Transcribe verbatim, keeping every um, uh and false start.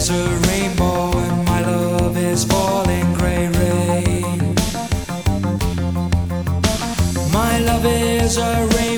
is a rainbow and my love is falling grey rain. My love is a rainbow.